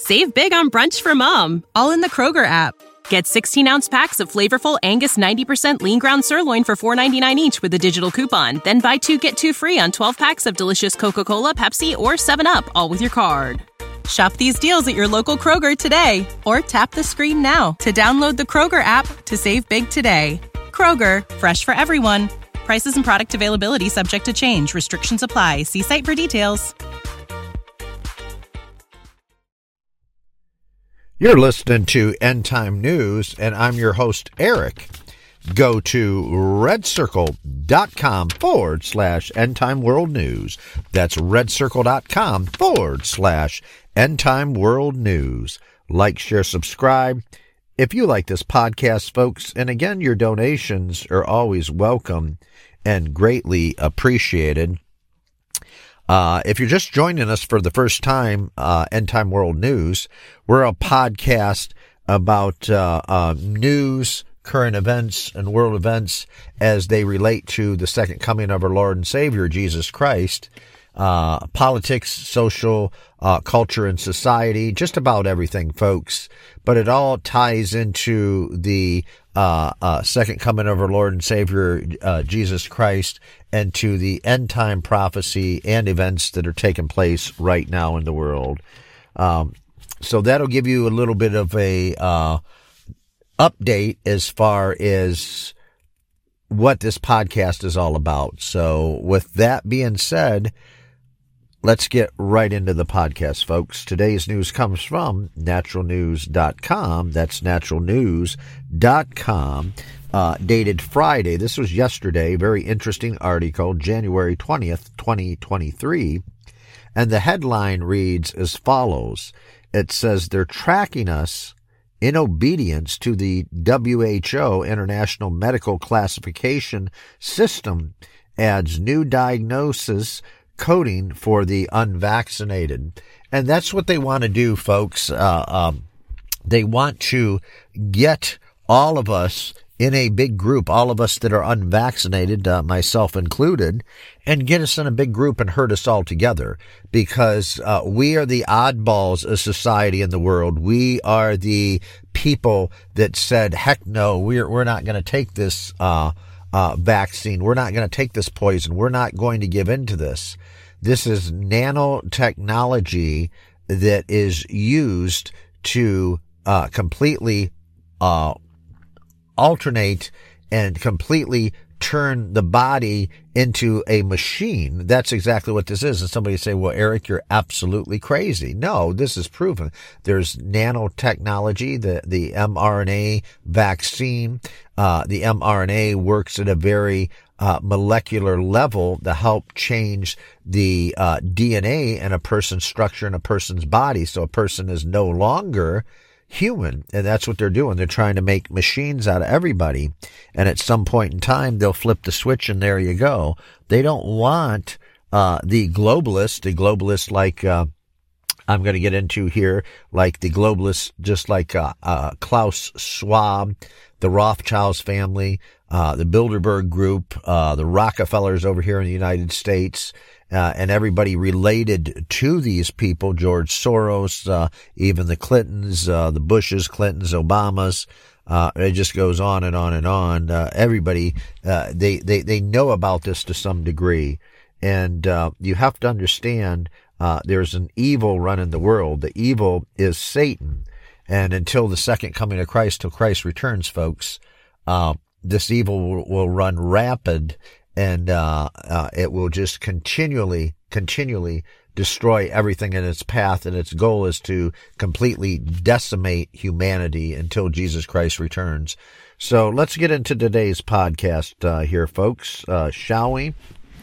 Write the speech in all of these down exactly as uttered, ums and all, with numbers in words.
Save big on brunch for mom, all in the Kroger app. Get sixteen-ounce packs of flavorful Angus ninety percent lean ground sirloin for four ninety-nine each with a digital coupon. Then buy two, get two free on twelve packs of delicious Coca-Cola, Pepsi, or seven up, all with your card. Shop these deals at your local Kroger today, or tap the screen now to download the Kroger app to save big today. Kroger, fresh for everyone. Prices and product availability subject to change. Restrictions apply. See site for details. You're listening to End Time News, and I'm your host, Eric. Go to redcircle.com forward slash End Time World News. That's redcircle.com forward slash End Time World News. Like, share, subscribe. If you like this podcast, folks, and again, your donations are always welcome and greatly appreciated. Uh, if you're just joining us for the first time, uh, End Time World News, we're a podcast about uh, uh, news, current events, and world events as they relate to the second coming of our Lord and Savior, Jesus Christ. Uh, politics, social, uh, culture, and society, just about everything, folks. But it all ties into the uh, uh, second coming of our Lord and Savior, uh, Jesus Christ, and to the end time prophecy and events that are taking place right now in the world. Um, so that'll give you a little bit of a uh, update as far as what this podcast is all about. So with that being said, let's get right into the podcast, folks. Today's news comes from natural news dot com. That's natural news dot com, uh, dated Friday. This was yesterday. Very interesting article, January twentieth, twenty twenty-three. And the headline reads as follows. It says, they're tracking us in obedience to the W H O International Medical Classification System adds new diagnosis coding for the unvaccinated. And that's what they want to do, folks. Uh, um, they want to get all of us in a big group, all of us that are unvaccinated, uh, myself included, and get us in a big group and herd us all together, because uh, we are the oddballs of society in the world. We are the people that said, heck no, we're, we're not going to take this uh Uh, vaccine. We're not going to take this poison. We're not going to give in to this. This is nanotechnology that is used to uh, completely uh, alternate and completely turn the body into a machine. That's exactly what this is. And somebody say, well, Eric, you're absolutely crazy. No, this is proven. There's nanotechnology, the, the mRNA vaccine. Uh, the mRNA works at a very uh, molecular level to help change the uh, D N A in a person's structure in a person's body. So a person is no longer human, and that's what they're doing. They're trying to make machines out of everybody, and at some point in time, they'll flip the switch, and there you go. They don't want uh, the globalists, the globalists like uh, I'm going to get into here, like the globalists, just like uh, uh, Klaus Schwab, the Rothschilds family, uh, the Bilderberg Group, uh, the Rockefellers over here in the United States, Uh, and everybody related to these people, George Soros, uh, even the Clintons, uh, the Bushes, Clintons, Obamas, uh, it just goes on and on and on. Uh, everybody, uh, they, they, they know about this to some degree. And, uh, you have to understand, uh, there's an evil running the world. The evil is Satan. And until the second coming of Christ, till Christ returns, folks, uh, this evil will, will run rapid. And uh, uh it will just continually, continually destroy everything in its path. And its goal is to completely decimate humanity until Jesus Christ returns. So let's get into today's podcast uh, here, folks, uh, shall we?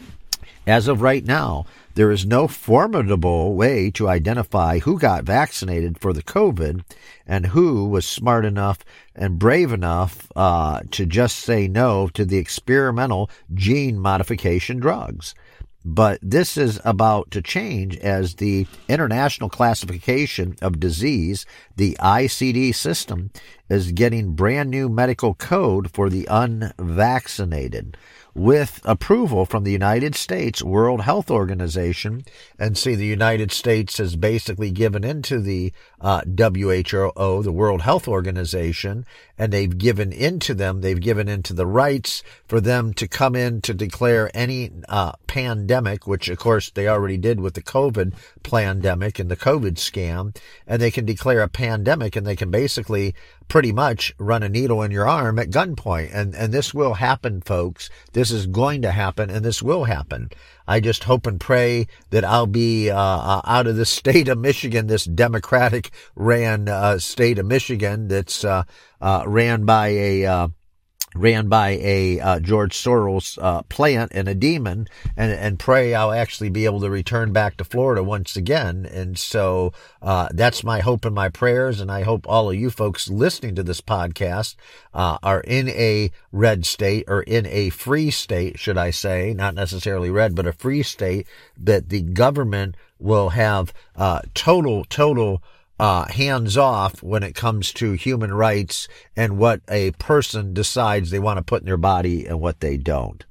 As of right now, there is no formidable way to identify who got vaccinated for the COVID and who was smart enough and brave enough uh, to just say no to the experimental gene modification drugs. But this is about to change as the International Classification of Disease, the I C D system, is getting brand new medical code for the unvaccinated, with approval from the United States World Health Organization. And see, the United States has basically given into the uh, W H O, the World Health Organization, and they've given into them, they've given into the rights for them to come in to declare any uh, pandemic, which of course they already did with the COVID pandemic and the COVID scam, and they can declare a pandemic, and they can basically pretty much run a needle in your arm at gunpoint. And, and this will happen, folks. This is going to happen, and this will happen. I just hope and pray that I'll be uh, uh, out of the state of Michigan, this Democratic ran uh, state of Michigan that's uh, uh, ran by a uh, ran by a uh, George Soros uh, plant and a demon, and and pray I'll actually be able to return back to Florida once again. And so uh, that's my hope and my prayers, and I hope all of you folks listening to this podcast uh, are in a red state, or in a free state, should I say, not necessarily red, but a free state, that the government will have uh, total, total Uh, hands off when it comes to human rights and what a person decides they want to put in their body and what they don't.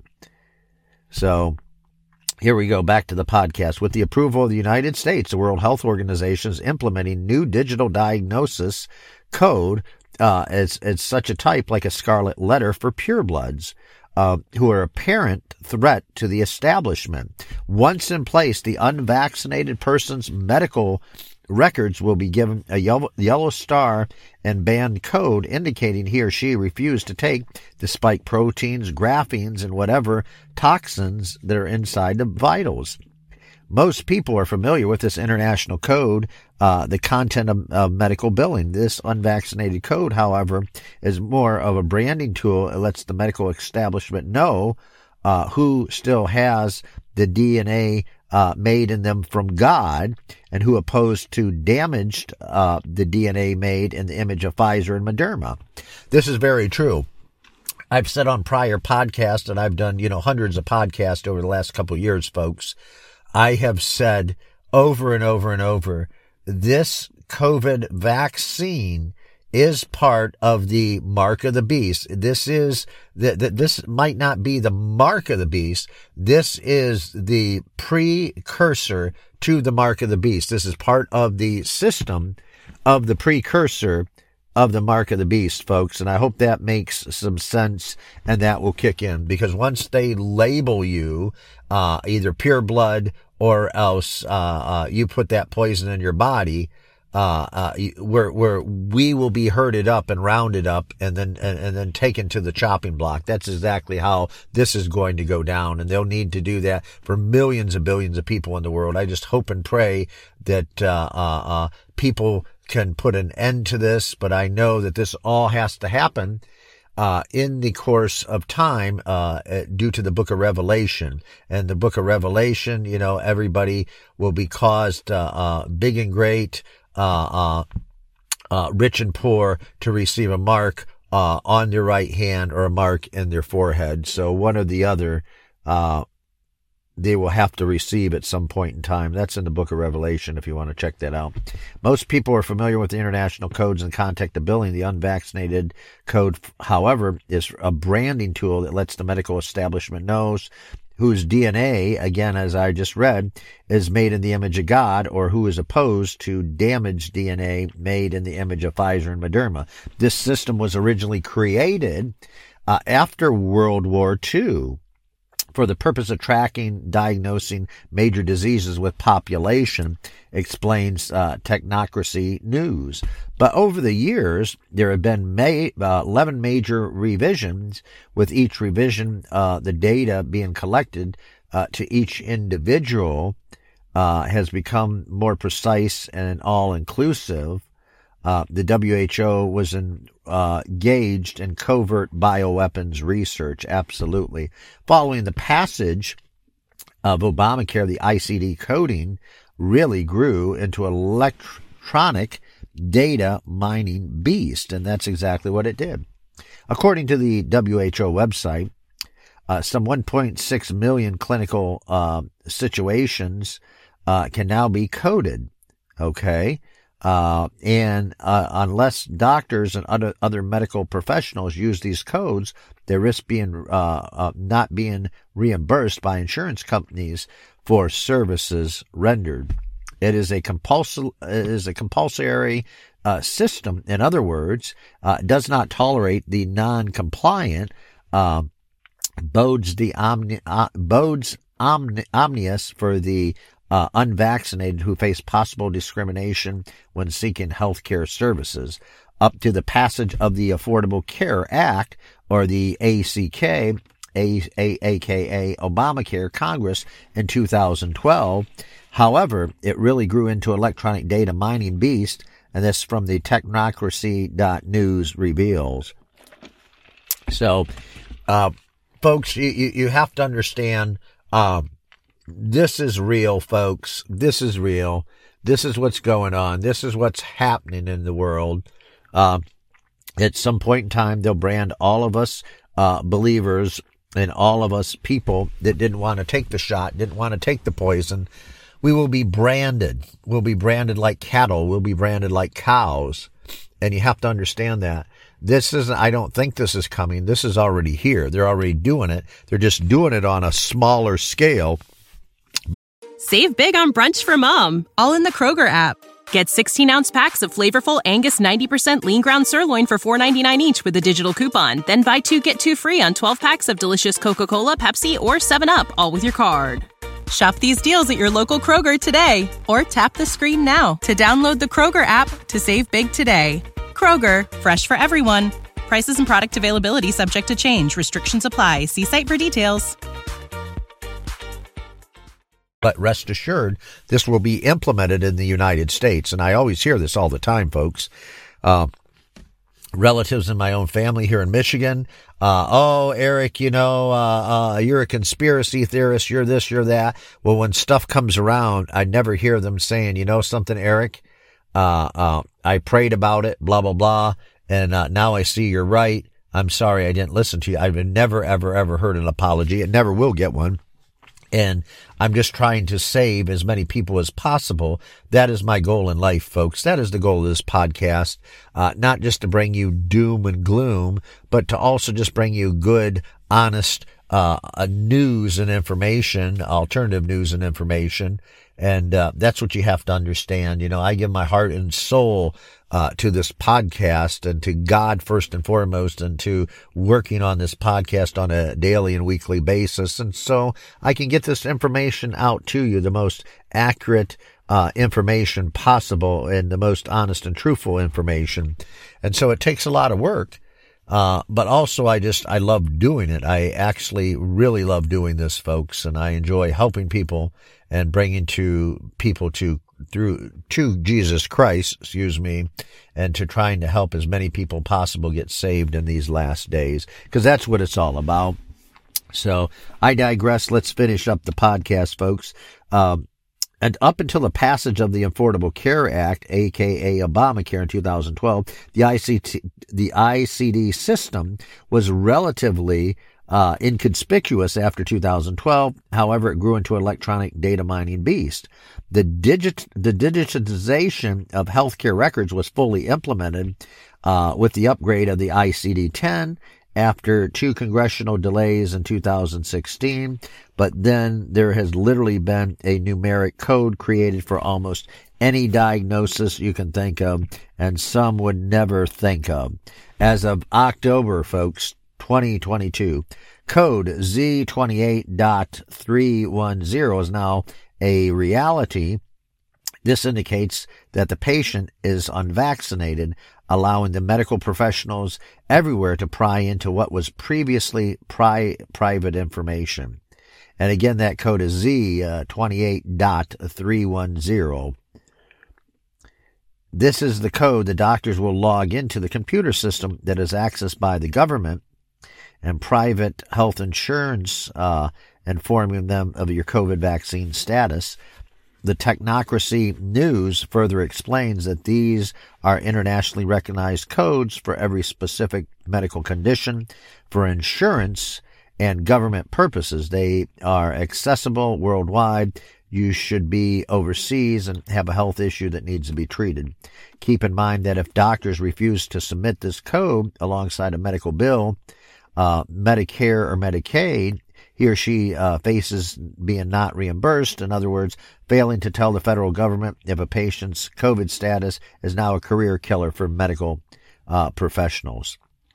So here we go, back to the podcast. With the approval of the United States, the World Health Organization is implementing new digital diagnosis code uh, as, as such a type like a scarlet letter for purebloods uh, who are a apparent threat to the establishment. Once in place, the unvaccinated person's medical records will be given a yellow, yellow star and band code indicating he or she refused to take the spike proteins, graphene, and whatever toxins that are inside the vitals. Most people are familiar with this international code, uh, the content of, of medical billing. This unvaccinated code, however, is more of a branding tool. It lets the medical establishment know uh, who still has the D N A Uh, made in them from God, and who opposed to damaged uh, the D N A made in the image of Pfizer and Moderna. This is very true. I've said on prior podcasts, and I've done, you know, hundreds of podcasts over the last couple of years, folks. I have said over and over and over, this COVID vaccine is part of the mark of the beast. This is that this might not be the mark of the beast. This is the precursor to the mark of the beast. This is part of the system of the precursor of the mark of the beast, folks. And I hope that makes some sense and that will kick in, because once they label you uh, either pure blood or else uh, uh, you put that poison in your body, Uh, uh, where, where we will be herded up and rounded up and then, and, and then taken to the chopping block. That's exactly how this is going to go down. And they'll need to do that for millions and billions of people in the world. I just hope and pray that, uh, uh, uh, people can put an end to this, but I know that this all has to happen Uh, in the course of time, uh, due to the book of Revelation. And the book of Revelation, you know, everybody will be caused, uh, uh, big and great, uh, uh, uh, rich and poor, to receive a mark, uh, on their right hand or a mark in their forehead. So one or the other, uh, they will have to receive at some point in time. That's in the book of Revelation, if you want to check that out. Most people are familiar with the international codes and contact the billing. The unvaccinated code, however, is a branding tool that lets the medical establishment knows whose D N A, again, as I just read, is made in the image of God, or who is opposed to damaged D N A made in the image of Pfizer and Moderna. This system was originally created uh, after World War Two. For the purpose of tracking, diagnosing major diseases with population, explains uh, Technocracy News. But over the years, there have been may, uh, eleven major revisions, with each revision, uh, the data being collected uh, to each individual uh, has become more precise and all-inclusive. Uh, the W H O was in, uh, engaged in covert bioweapons research, absolutely. Following the passage of Obamacare, the I C D coding really grew into an electronic data mining beast, and that's exactly what it did. According to the W H O website, uh, some one point six million clinical uh, situations uh, can now be coded, okay? Uh, and uh, unless doctors and other, other medical professionals use these codes, they risk being uh, uh, not being reimbursed by insurance companies for services rendered. It is a compulsory, it is a compulsory uh, system. In other words, uh, does not tolerate the non-compliant. Uh, bodes the omni, uh, bodes omni, omnius for the Uh, unvaccinated who face possible discrimination when seeking health care services, up to the passage of the Affordable Care Act, or the A C K, a, a, aka Obamacare, Congress in two thousand twelve. However, it really grew into electronic data mining beast, and this from the technocracy dot news reveals. So, uh, folks, you, you, you have to understand, um, this is real, folks. This is real. This is what's going on. This is what's happening in the world. Uh, at some point in time, they'll brand all of us uh, believers and all of us people that didn't want to take the shot, didn't want to take the poison. We will be branded. We'll be branded like cattle. We'll be branded like cows. And you have to understand that. This isn't, I don't think this is coming. This is already here. They're already doing it. They're just doing it on a smaller scale. Save big on brunch for mom, all in the Kroger app. Get sixteen-ounce packs of flavorful Angus ninety percent lean ground sirloin for four ninety-nine each with a digital coupon. Then buy two, get two free on twelve packs of delicious Coca-Cola, Pepsi, or seven up, all with your card. Shop these deals at your local Kroger today, or tap the screen now to download the Kroger app to save big today. Kroger, fresh for everyone. Prices and product availability subject to change. Restrictions apply. See site for details. But rest assured, this will be implemented in the United States. And I always hear this all the time, folks. Uh, relatives in my own family here in Michigan. Uh, oh, Eric, you know, uh, uh, you're a conspiracy theorist. You're this, you're that. Well, when stuff comes around, I never hear them saying, you know something, Eric, uh, uh, I prayed about it, blah, blah, blah. And uh, now I see you're right. I'm sorry I didn't listen to you. I've never, ever, ever heard an apology. It never will get one. And I'm just trying to save as many people as possible. That is my goal in life, folks. That is the goal of this podcast. Uh, not just to bring you doom and gloom, but to also just bring you good, honest, uh, uh news and information, alternative news and information. And, uh, that's what you have to understand. You know, I give my heart and soul, uh, to this podcast and to God first and foremost, and to working on this podcast on a daily and weekly basis. And so I can get this information out to you, the most accurate, uh, information possible and the most honest and truthful information. And so it takes a lot of work. Uh, but also I just, I love doing it. I actually really love doing this, folks, and I enjoy helping people and bringing to people to, through, to Jesus Christ, excuse me, and to trying to help as many people possible get saved in these last days, because that's what it's all about. So I digress. Let's finish up the podcast, folks. Um, And up until the passage of the Affordable Care Act, aka Obamacare, in two thousand twelve, the I C T, the I C D system was relatively uh, inconspicuous after two thousand twelve. However, it grew into an electronic data mining beast. The digit, the digitization of healthcare records was fully implemented uh, with the upgrade of the I C D ten after two congressional delays in two thousand sixteen. But then there has literally been a numeric code created for almost any diagnosis you can think of, and some would never think of. As of October, folks, twenty twenty-two, code Z twenty-eight dot three one zero is now a reality. This indicates that the patient is unvaccinated, allowing the medical professionals everywhere to pry into what was previously pri- private information. And again, that code is Z twenty-eight dot three one zero. This is the code the doctors will log into the computer system that is accessed by the government and private health insurance, uh, informing them of your COVID vaccine status. The Technocracy News further explains that these are internationally recognized codes for every specific medical condition, for insurance and government purposes. They are accessible worldwide. you should be overseas and have a health issue that needs to be treated. Keep in mind that if doctors refuse to submit this code alongside a medical bill, uh, Medicare or Medicaid, he or she uh, faces being not reimbursed. In other words, failing to tell the federal government if a patient's COVID status is now a career killer for medical uh, professionals.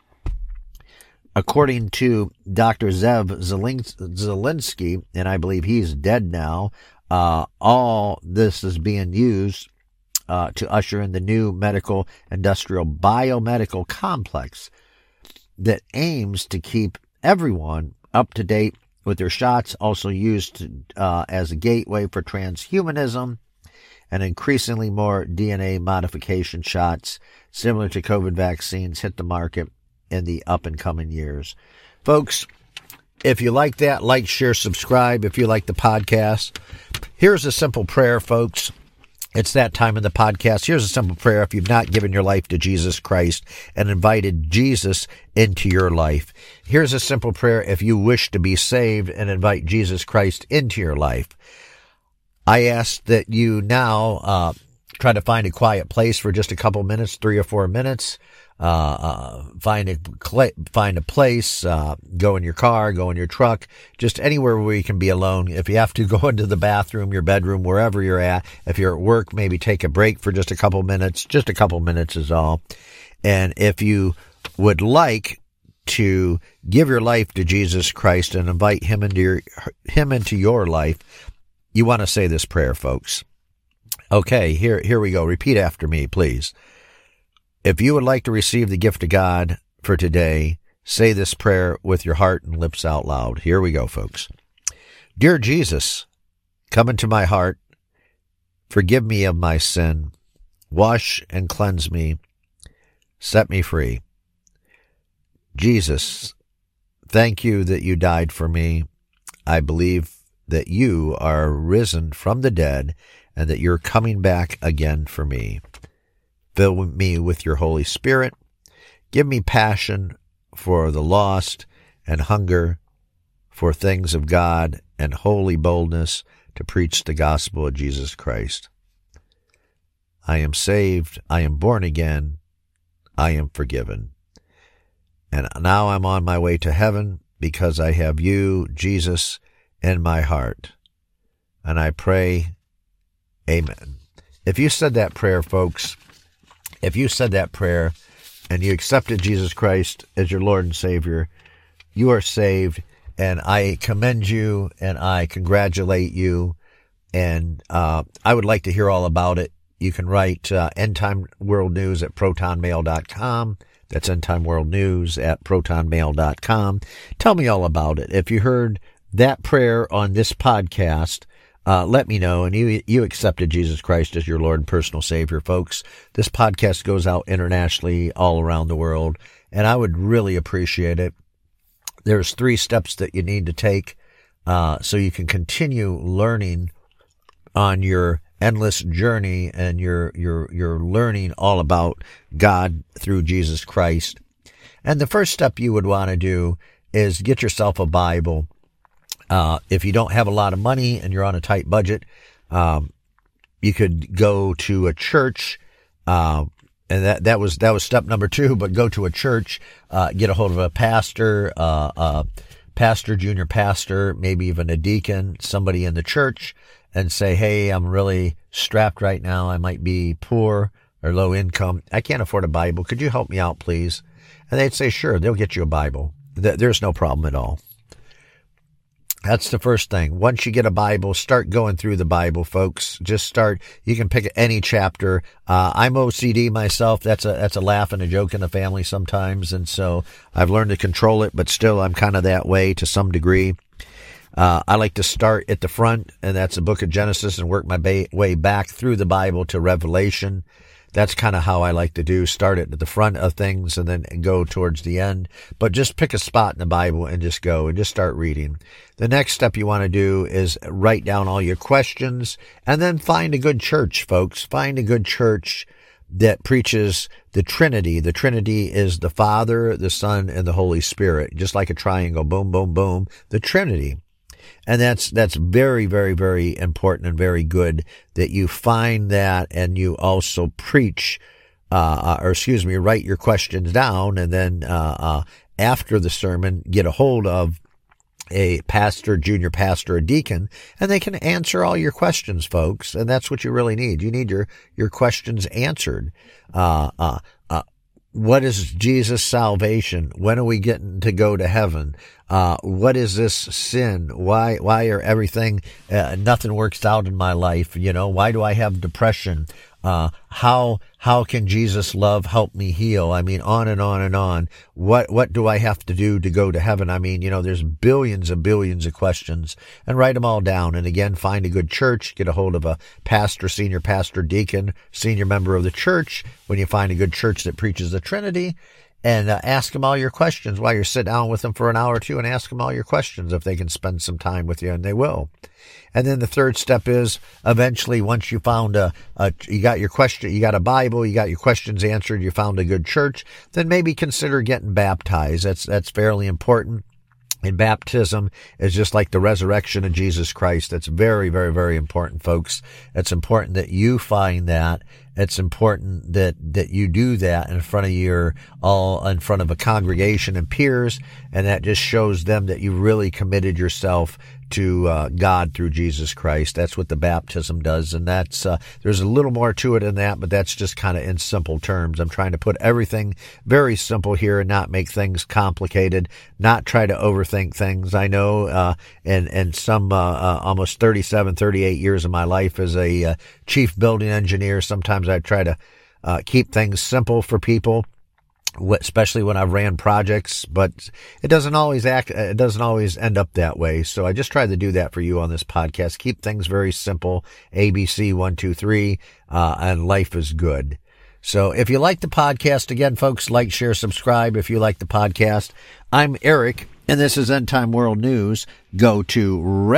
According to Doctor Zev Zelinsky, and I believe he's dead now, uh, all this is being used uh, to usher in the new medical industrial biomedical complex that aims to keep everyone up to date with their shots, also used to, uh, as a gateway for transhumanism and increasingly more D N A modification shots similar to COVID vaccines hit the market in the up and coming years. Folks, if you like that, like, share, subscribe. If you like the podcast, here's a simple prayer, folks. It's that time in the podcast. Here's a simple prayer. If you've not given your life to Jesus Christ and invited Jesus into your life, here's a simple prayer. If you wish to be saved and invite Jesus Christ into your life, I ask that you now uh, try to find a quiet place for just a couple minutes, three or four minutes. Uh, uh, find a, find a place, uh, go in your car, go in your truck, just anywhere where you can be alone. If you have to go into the bathroom, your bedroom, wherever you're at, if you're at work, maybe take a break for just a couple minutes. Just a couple minutes is all. And if you would like to give your life to Jesus Christ and invite him into your, him into your life, you want to say this prayer, folks. Okay, here, here we go. Repeat after me, please. If you would like to receive the gift of God for today, say this prayer with your heart and lips out loud. Here we go, folks. Dear Jesus, come into my heart. Forgive me of my sin. Wash and cleanse me. Set me free. Jesus, thank you that you died for me. I believe that you are risen from the dead and that you're coming back again for me. Fill me with your Holy Spirit. Give me passion for the lost and hunger for things of God and holy boldness to preach the gospel of Jesus Christ. I am saved. I am born again. I am forgiven. And now I'm on my way to heaven because I have you, Jesus, in my heart. And I pray, amen. If you said that prayer, folks, If you said that prayer and you accepted Jesus Christ as your Lord and Savior, you are saved, and I commend you and I congratulate you, and uh, I would like to hear all about it. You can write uh, End Time World News at proton mail dot com. That's End Time World News at proton mail dot com. Tell me all about it. If you heard that prayer on this podcast, Uh, let me know, and you you accepted Jesus Christ as your Lord and personal Savior, folks. This podcast goes out internationally, all around the world, and I would really appreciate it. There's three steps that you need to take uh, so you can continue learning on your endless journey, and you're, you're, you're learning all about God through Jesus Christ. And the first step you would want to do is get yourself a Bible. Uh, if you don't have a lot of money and you're on a tight budget, um, you could go to a church, uh, and that, that was, that was step number two, but go to a church, uh, get a hold of a pastor, uh, uh, pastor, junior pastor, maybe even a deacon, somebody in the church, and say, hey, I'm really strapped right now. I might be poor or low income. I can't afford a Bible. Could you help me out, please? And they'd say, sure, they'll get you a Bible. There's no problem at all. That's the first thing. Once you get a Bible, start going through the Bible, folks. Just start. You can pick any chapter. Uh, I'm O C D myself. That's a, that's a laugh and a joke in the family sometimes. And so I've learned to control it, but still I'm kind of that way to some degree. Uh, I like to start at the front, and that's the book of Genesis, and work my ba- way back through the Bible to Revelation. That's kind of how I like to do. Start it at the front of things and then go towards the end. But just pick a spot in the Bible and just go and just start reading. The next step you want to do is write down all your questions and then find a good church, folks. Find a good church that preaches the Trinity. The Trinity is the Father, the Son, and the Holy Spirit. Just like a triangle. Boom, boom, boom. The Trinity. And that's, that's very, very, very important and very good that you find that and you also preach, uh, or excuse me, write your questions down and then, uh, uh, after the sermon, get a hold of a pastor, junior pastor, a deacon, and they can answer all your questions, folks. And that's what you really need. You need your, your questions answered. Uh, uh, uh, what is Jesus' salvation? When are we getting to go to heaven? Uh, what is this sin? Why, why are everything, uh, nothing works out in my life? You know, why do I have depression? Uh, how, how can Jesus' love help me heal? I mean, on and on and on. What, what do I have to do to go to heaven? I mean, you know, there's billions and billions of questions, and write them all down. And again, find a good church, get a hold of a pastor, senior pastor, deacon, senior member of the church. When you find a good church that preaches the Trinity, and uh, ask them all your questions while you sit down with them for an hour or two and ask them all your questions if they can spend some time with you, and they will. And then the third step is eventually once you found a, a you got your question, you got a Bible, you got your questions answered, you found a good church, then maybe consider getting baptized. That's, that's fairly important. And baptism is just like the resurrection of Jesus Christ. That's very, very, very important, folks. It's important that you find that. It's important that, that you do that in front of your, all in front of a congregation and peers. And that just shows them that you really committed yourself to uh, God through Jesus Christ. That's what the baptism does. And that's, uh, there's a little more to it than that, but that's just kind of in simple terms. I'm trying to put everything very simple here and not make things complicated, not try to overthink things. I know, uh, and, and some, uh, uh, almost thirty-seven, thirty-eight years of my life as a uh, chief building engineer, sometimes I try to, uh, keep things simple for people, especially when I've ran projects, but it doesn't always act, it doesn't always end up that way. So I just try to do that for you on this podcast. Keep things very simple. A B C, one, two, three, uh, and life is good. So if you like the podcast, again, folks, like, share, subscribe. If you like the podcast, I'm Eric, and this is End Time World News. Go to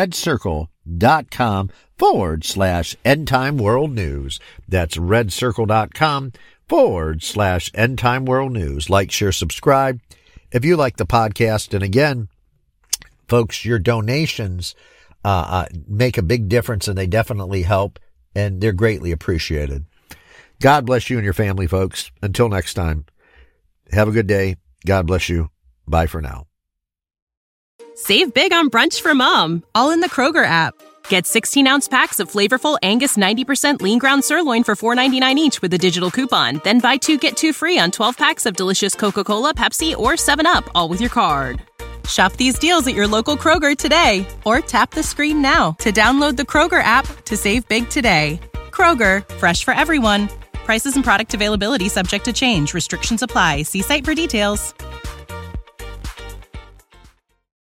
redcircle.com forward slash End Time World News. That's redcircle.com forward slash End Time World News. Like, share, subscribe. If you like the podcast, and again, folks, your donations uh, uh, make a big difference, and they definitely help, and they're greatly appreciated. God bless you and your family, folks. Until next time, have a good day. God bless you. Bye for now. Save big on brunch for mom, all in the Kroger app. Get sixteen-ounce packs of flavorful Angus ninety percent lean ground sirloin for four ninety-nine each with a digital coupon. Then buy two, get two free on twelve packs of delicious Coca-Cola, Pepsi, or seven up, all with your card. Shop these deals at your local Kroger today, or tap the screen now to download the Kroger app to save big today. Kroger, fresh for everyone. Prices and product availability subject to change. Restrictions apply. See site for details.